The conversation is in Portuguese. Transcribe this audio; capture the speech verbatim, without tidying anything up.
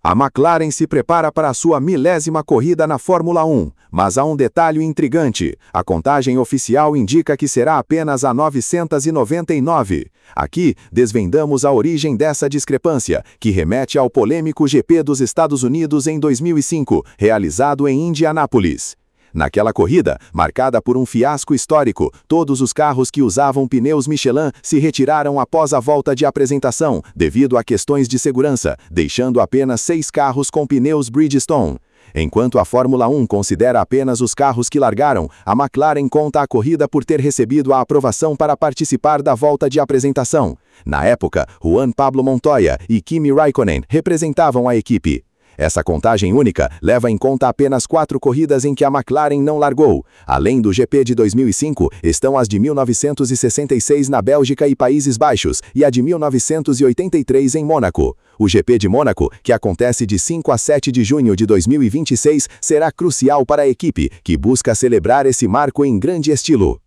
A McLaren se prepara para a sua milésima corrida na Fórmula um, mas há um detalhe intrigante. A contagem oficial indica que será apenas a novecentos e noventa e nove. Aqui, desvendamos a origem dessa discrepância, que remete ao polêmico G P dos Estados Unidos em dois mil e cinco, realizado em Indianápolis. Naquela corrida, marcada por um fiasco histórico, todos os carros que usavam pneus Michelin se retiraram após a volta de apresentação, devido a questões de segurança, deixando apenas seis carros com pneus Bridgestone. Enquanto a Fórmula um considera apenas os carros que largaram, a McLaren conta a corrida por ter recebido a aprovação para participar da volta de apresentação. Na época, Juan Pablo Montoya e Kimi Raikkonen representavam a equipe. Essa contagem única leva em conta apenas quatro corridas em que a McLaren não largou. Além do G P de dois mil e cinco, estão as de mil novecentos e sessenta e seis na Bélgica e Países Baixos e a de mil novecentos e oitenta e três em Mônaco. O G P de Mônaco, que acontece de cinco a sete de junho de dois mil e vinte e seis, será crucial para a equipe, que busca celebrar esse marco em grande estilo.